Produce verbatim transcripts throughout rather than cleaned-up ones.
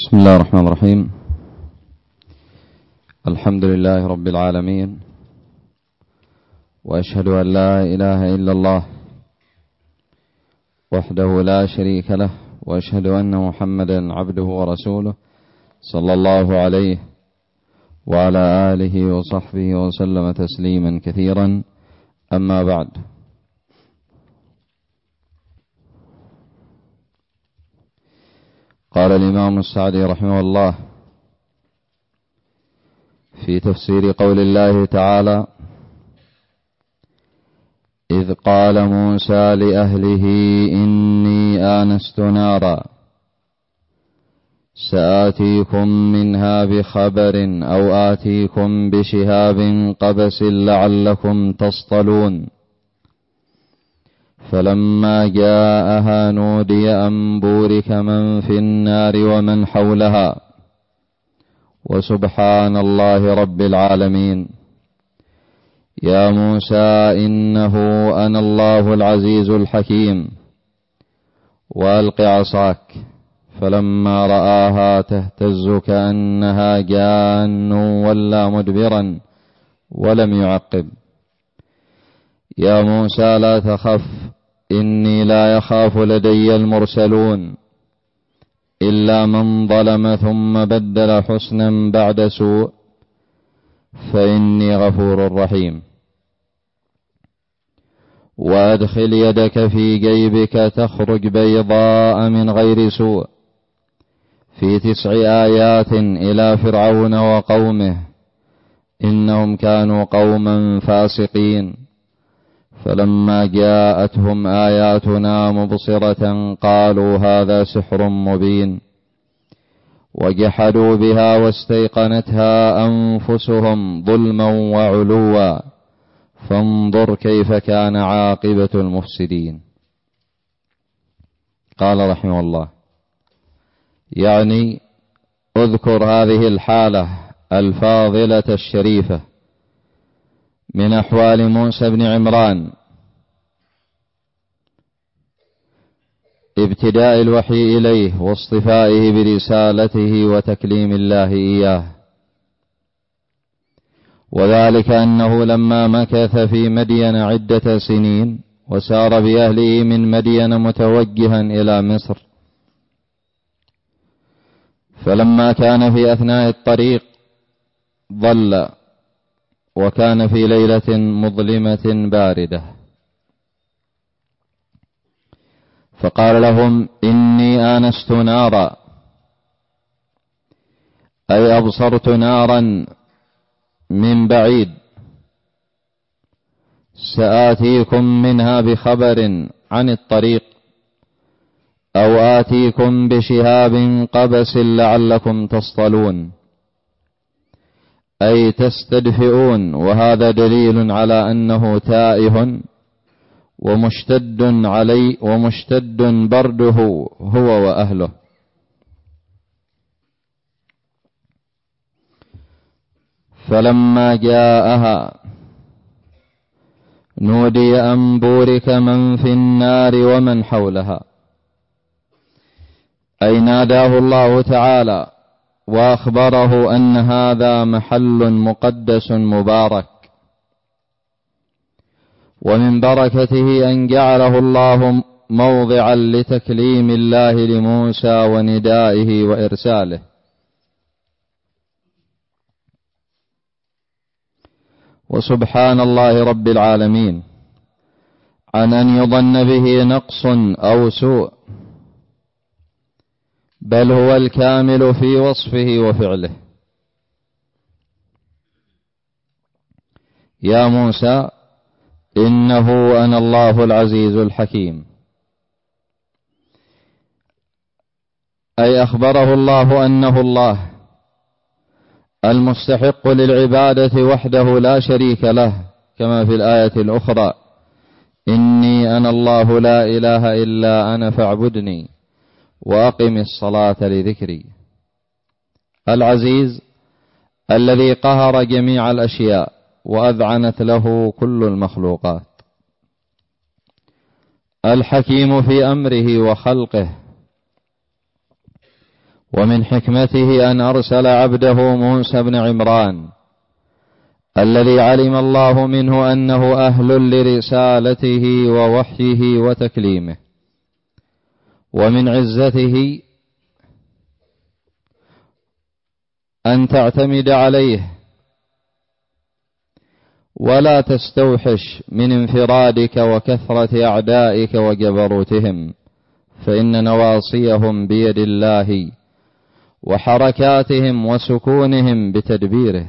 بسم الله الرحمن الرحيم. الحمد لله رب العالمين، وأشهد أن لا إله إلا الله وحده لا شريك له، وأشهد أن محمدا عبده ورسوله صلى الله عليه وعلى آله وصحبه وسلم تسليما كثيرا. أما بعد، قال الإمام السعدي رحمه الله في تفسير قول الله تعالى: إذ قال موسى لأهله إني آنست نارا سآتيكم منها بخبر أو آتيكم بشهاب قبس لعلكم تصطلون. فلما جاءها نودي أن بورك من في النار ومن حولها وسبحان الله رب العالمين. يا موسى إنه أنا الله العزيز الحكيم، وألق عصاك. فلما رآها تهتز كأنها جان ولا مدبرا ولم يعقب. يا موسى لا تخف، إني لا يخاف لدي المرسلون إلا من ظلم ثم بدل حسنا بعد سوء فإني غفور رحيم. وأدخل يدك في جيبك تخرج بيضاء من غير سوء في تسع آيات إلى فرعون وقومه إنهم كانوا قوما فاسقين. فلما جاءتهم آياتنا مبصرة قالوا هذا سحر مبين، وجحدوا بها واستيقنتها أنفسهم ظلما وعلوا فانظر كيف كان عاقبة المفسدين. قال رحمه الله: يعني اذكر هذه الحالة الفاضلة الشريفة من أحوال موسى بن عمران، ابتداء الوحي إليه واصطفائه برسالته وتكليم الله إياه. وذلك أنه لما مكث في مدين عدة سنين وسار بأهله من مدين متوجها إلى مصر، فلما كان في أثناء الطريق ضل، وكان في ليلة مظلمة باردة، فقال لهم: إني آنست نارا، أي أبصرت نارا من بعيد، سآتيكم منها بخبر عن الطريق أو آتيكم بشهاب قبس لعلكم تصطلون، أي تستدفئون. وهذا دليل على أنه تائه ومشتد علي ومشتد برده هو وأهله. فلما جاءها نودي أن بورك من في النار ومن حولها، أي ناداه الله تعالى وأخبره أن هذا محل مقدس مبارك، ومن بركته أن جعله الله موضعا لتكليم الله لموسى وندائه وإرساله. وسبحان الله رب العالمين عن أن يظن به نقص أو سوء، بل هو الكامل في وصفه وفعله. يا موسى إنه أنا الله العزيز الحكيم، أي أخبره الله أنه الله المستحق للعبادة وحده لا شريك له، كما في الآية الأخرى: إني أنا الله لا إله إلا أنا فاعبدني وأقم الصلاة لذكري. العزيز الذي قهر جميع الأشياء وأذعنت له كل المخلوقات. الحكيم في أمره وخلقه، ومن حكمته أن أرسل عبده موسى بن عمران الذي علم الله منه أنه أهل لرسالته ووحيه وتكليمه. ومن عزته أن تعتمد عليه ولا تستوحش من انفرادك وكثرة أعدائك وجبروتهم، فإن نواصيهم بيد الله وحركاتهم وسكونهم بتدبيره.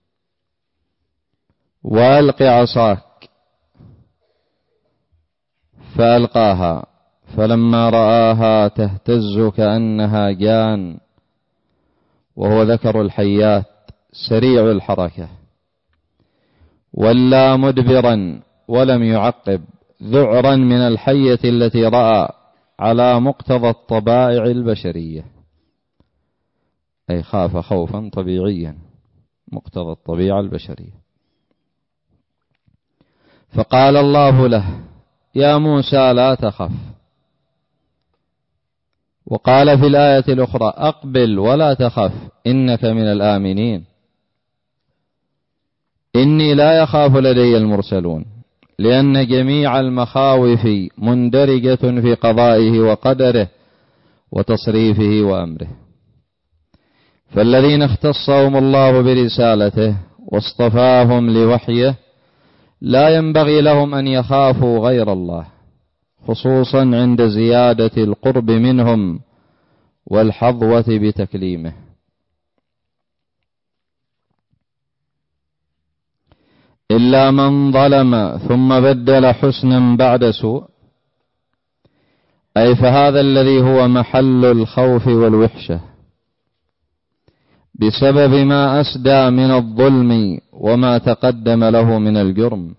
وألق عصاك فألقاها فلما رآها تهتز كأنها جان، وهو ذكر الحيات سريع الحركة، ولى مدبرا ولم يعقب ذعرا من الحية التي رأى على مقتضى الطبائع البشرية، أي خاف خوفا طبيعيا مقتضى الطبيعة البشرية. فقال الله له: يا موسى لا تخف. وقال في الآية الأخرى: أقبل ولا تخف إنك من الآمنين. إني لا يخاف لدي المرسلون، لأن جميع المخاوف مندرجة في قضائه وقدره وتصريفه وأمره. فالذين اختصهم الله برسالته واصطفاهم لوحيه لا ينبغي لهم أن يخافوا غير الله، خصوصا عند زيادة القرب منهم والحظوة بتكليمه. إلا من ظلم ثم بدل حسنا بعد سوء، أي فهذا الذي هو محل الخوف والوحشة بسبب ما أسدى من الظلم وما تقدم له من الجرم.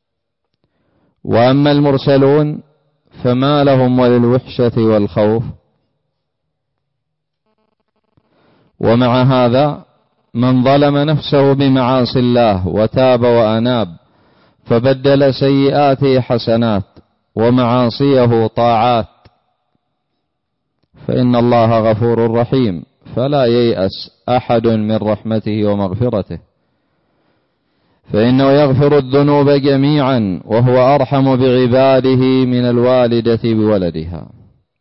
وأما المرسلون فما لهم وللوحشة والخوف. ومع هذا من ظلم نفسه بمعاصي الله وتاب وأناب فبدل سيئاته حسنات ومعاصيه طاعات فإن الله غفور رحيم، فلا ييأس أحد من رحمته ومغفرته، فإنه يغفر الذنوب جميعا وهو أرحم بعباده من الوالدة بولدها.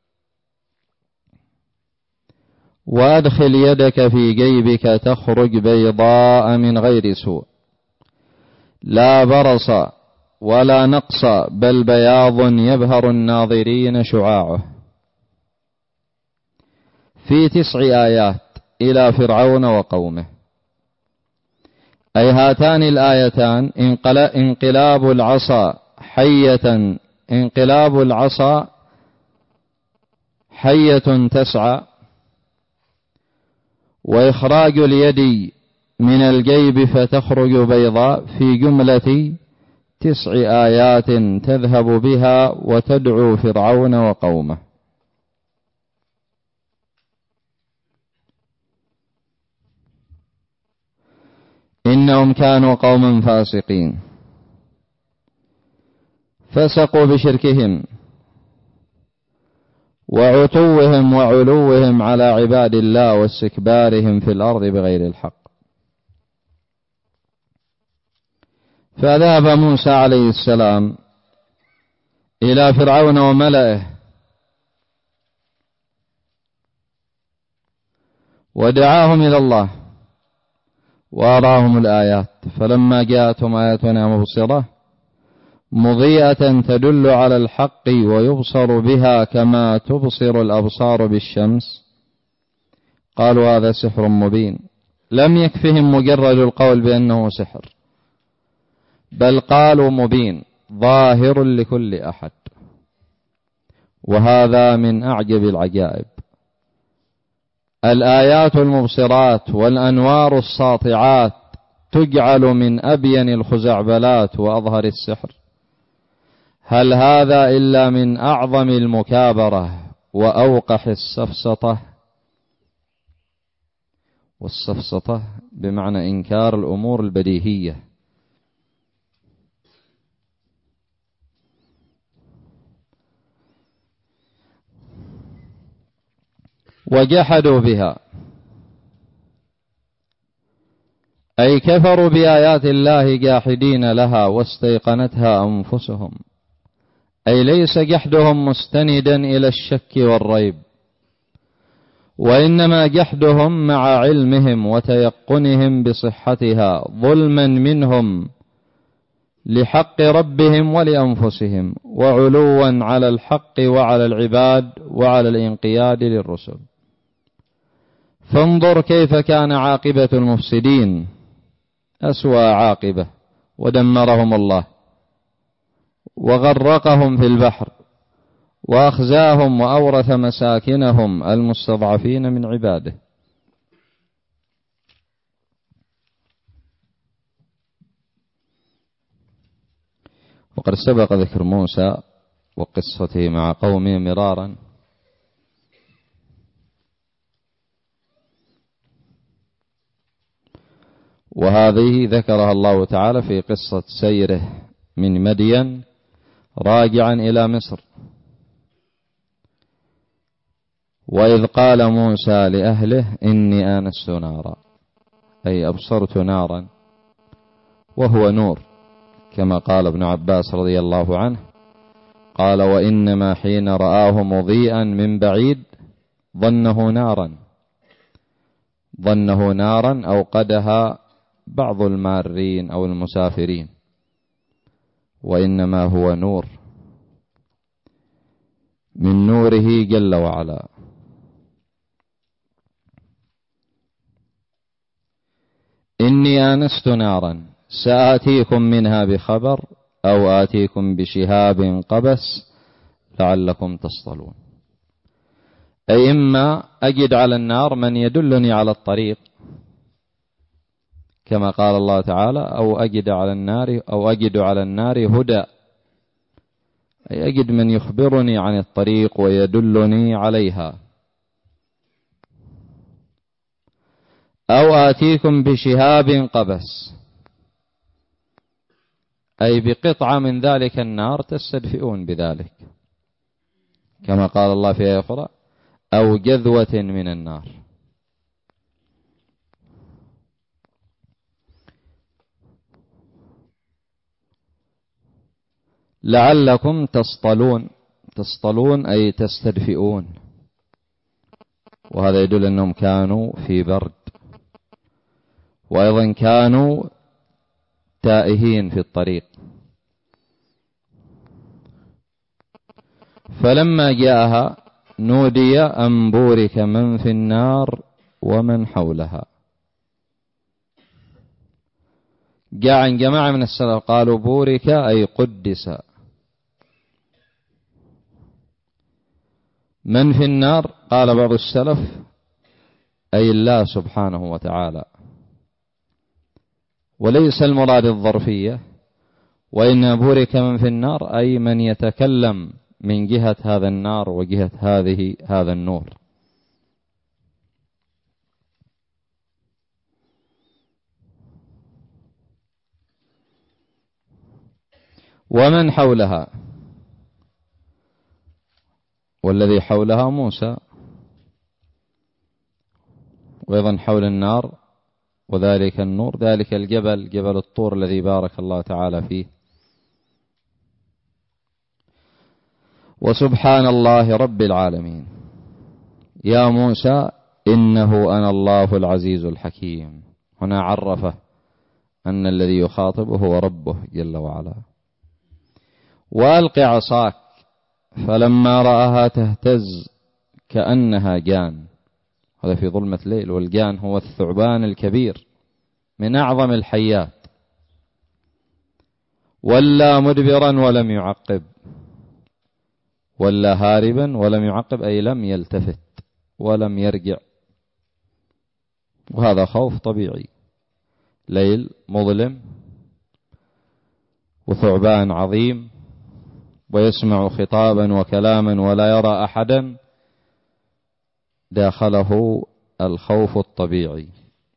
وأدخل يدك في جيبك تخرج بيضاء من غير سوء، لا برص ولا نقص بل بياض يبهر الناظرين شعاعه. في تسع آيات إلى فرعون وقومه، أي هاتان الآيتان انقلاب العصا حية انقلاب العصا حية تسعى، وإخراج اليد من الجيب فتخرج بيضاء، في جملة تسع آيات تذهب بها وتدعو فرعون وقومه. إنهم كانوا قوما فاسقين، فسقوا بشركهم وعتوهم وعلوهم على عباد الله واستكبارهم في الأرض بغير الحق. فذهب موسى عليه السلام إلى فرعون وملئه ودعاهم إلى الله وأراهم الآيات، فلما جاءتهم آياتنا مبصرة مضيئة تدل على الحق ويبصر بها كما تبصر الأبصار بالشمس، قالوا هذا سحر مبين. لم يكفهم مجرد القول بأنه سحر، بل قالوا مبين ظاهر لكل أحد. وهذا من أعجب العجائب. الآيات المبصرات والأنوار الساطعات تجعل من أبين الخزعبلات وأظهر السحر. هل هذا إلا من أعظم المكابرة وأوقح السفسطة؟ والسفسطة بمعنى إنكار الأمور البديهية. وجحدوا بها، أي كفروا بآيات الله جاحدين لها واستيقنتها أنفسهم، أي ليس جحدهم مستندا إلى الشك والريب، وإنما جحدهم مع علمهم وتيقنهم بصحتها ظلما منهم لحق ربهم ولأنفسهم، وعلوا على الحق وعلى العباد وعلى الانقياد للرسل. فانظر كيف كان عاقبة المفسدين، أسوأ عاقبة، ودمرهم الله وغرقهم في البحر وأخزاهم وأورث مساكنهم المستضعفين من عباده. وقد سبق ذكر موسى وقصته مع قومه مرارا، وهذه ذكرها الله تعالى في قصة سيره من مدين راجعا إلى مصر. وإذ قال موسى لأهله إني آنست نارا، أي أبصرت نارا، وهو نور، كما قال ابن عباس رضي الله عنه قال وإنما حين رآه مضيئا من بعيد ظنه نارا ظنه نارا أوقدها بعض المارين أو المسافرين، وإنما هو نور من نوره جل وعلا. إني آنست نارا سآتيكم منها بخبر أو آتيكم بشهاب قبس لعلكم تصطلون، أي إما أجد على النار من يدلني على الطريق كما قال الله تعالى أو أجد على النار أو أجد على النار هدى، أي أجد من يخبرني عن الطريق ويدلني عليها، أو آتيكم بشهاب قبس، أي بقطعة من ذلك النار تستدفئون بذلك، كما قال الله في آية أخرى أو جذوة من النار. لعلكم تصطلون، تصطلون أي تستدفئون، وهذا يدل أنهم كانوا في برد، وأيضا كانوا تائهين في الطريق. فلما جاءها نودي أن بورك من في النار ومن حولها. جاء عن جماعة من السلف قالوا بورك أي قدس. من في النار قال بعض السلف أي الله سبحانه وتعالى، وليس المراد الظرفية، وإن بورك من في النار أي من يتكلم من جهة هذا النار وجهة هذه هذا النور. ومن حولها، والذي حولها موسى، وأيضا حول النار وذلك النور ذلك الجبل جبل الطور الذي بارك الله تعالى فيه. وسبحان الله رب العالمين يا موسى إنه أنا الله العزيز الحكيم. هنا عرفه أن الذي يخاطبه هو ربه جل وعلا. وألق عصاك فلما رآها تهتز كأنها جان، هذا في ظلمة الليل، والجان هو الثعبان الكبير من أعظم الحيات. ولا مدبرا ولم يعقب، ولا هاربا ولم يعقب أي لم يلتفت ولم يرجع، وهذا خوف طبيعي، ليل مظلم وثعبان عظيم ويسمع خطابا وكلاما ولا يرى أحدا، داخله الخوف الطبيعي.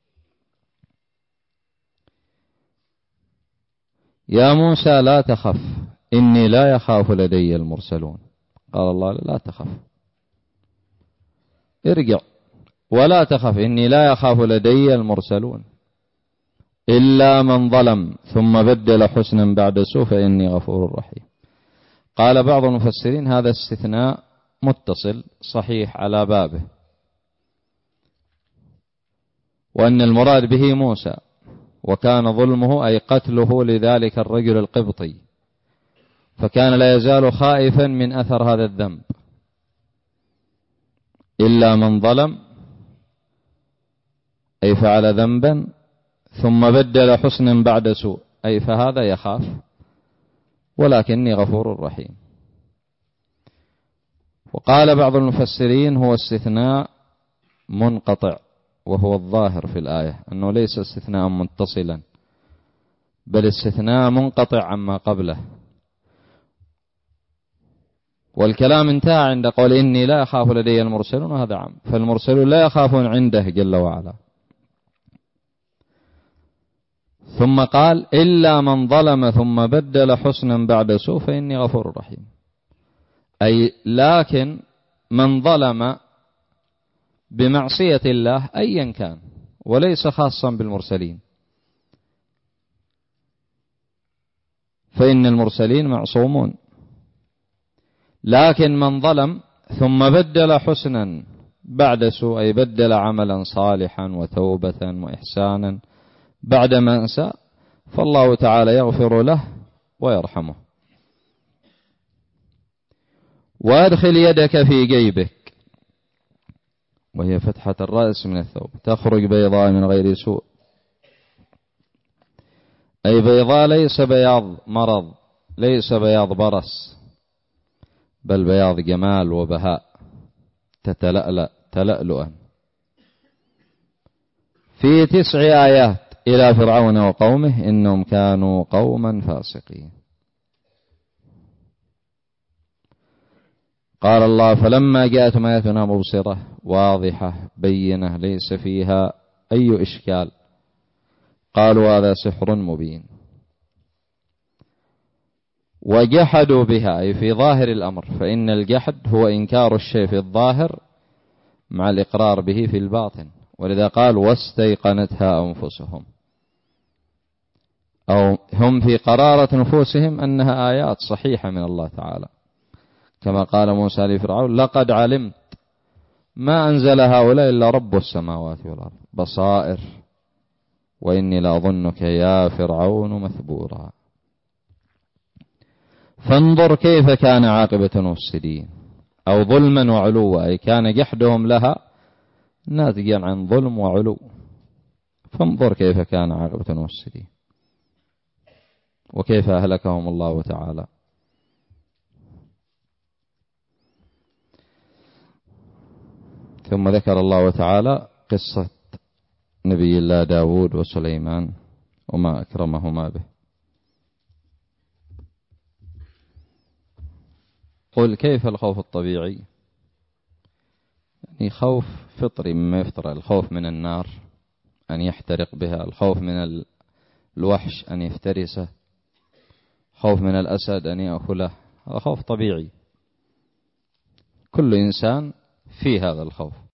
يا موسى لا تخف إني لا يخاف لدي المرسلون. قال الله لا تخف، ارجع ولا تخف إني لا يخاف لدي المرسلون إلا من ظلم ثم بدل حسنا بعد سوء فإني غفور رحيم. قال بعض المفسرين هذا استثناء متصل صحيح على بابه، وأن المراد به موسى، وكان ظلمه أي قتله لذلك الرجل القبطي، فكان لا يزال خائفا من أثر هذا الذنب. إلا من ظلم أي فعل ذنبا ثم بدل حسنا بعد سوء، أي فهذا يخاف، ولكني غفور رحيم. وقال بعض المفسرين هو استثناء منقطع، وهو الظاهر في الآية أنه ليس استثناء متصلا، بل استثناء منقطع عما قبله، والكلام انتهى عند قول إني لا أخاف لدي المرسلون، وهذا عام، فالمرسلون لا يخافون عنده جل وعلا. ثم قال إلا من ظلم ثم بدل حسنا بعد سوء فإني غفور رحيم، أي لكن من ظلم بمعصية الله أيا كان، وليس خاصا بالمرسلين، فإن المرسلين معصومون، لكن من ظلم ثم بدل حسنا بعد سوء أي بدل عملا صالحا وتوبة وإحسانا بعد ما أنسى، فالله تعالى يغفر له ويرحمه. وادخل يدك في جيبك، وهي فتحة الرأس من الثوب، تخرج بيضاء من غير سوء، أي بيضاء ليس بياض مرض، ليس بياض برص، بل بياض جمال وبهاء، تتلألأ تلألؤا. في تسع آيات إلى فرعون وقومه إنهم كانوا قوما فاسقين. قال الله فلما جاءتهم آياتنا مبصرة واضحة بينة ليس فيها أي إشكال قالوا هذا سحر مبين، وجحدوا بها أي في ظاهر الأمر، فإن الجحد هو إنكار الشيء في الظاهر مع الإقرار به في الباطن، ولذا قال واستيقنتها أنفسهم، أو هم في قرارة نفوسهم أنها آيات صحيحة من الله تعالى، كما قال موسى لفرعون لقد علمت ما أنزل هؤلاء إلا رب السماوات والأرض بصائر وإني لأظنك يا فرعون مثبورا. فانظر كيف كان عاقبة المفسدين، أو ظلما وعلوا، أي كان جحدهم لها ناتجا عن ظلم وعلو. فانظر كيف كان عاقبة المفسدين وكيف أهلكهم الله تعالى. ثم ذكر الله تعالى قصة نبي الله داود وسليمان وما أكرمهما به. قل كيف الخوف الطبيعي؟ يعني خوف فطري مما يفطر، الخوف من النار أن يحترق بها، الخوف من الوحش أن يفترسه، خوف من الأسد أن يأكله، هذا خوف طبيعي، كل إنسان في هذا الخوف.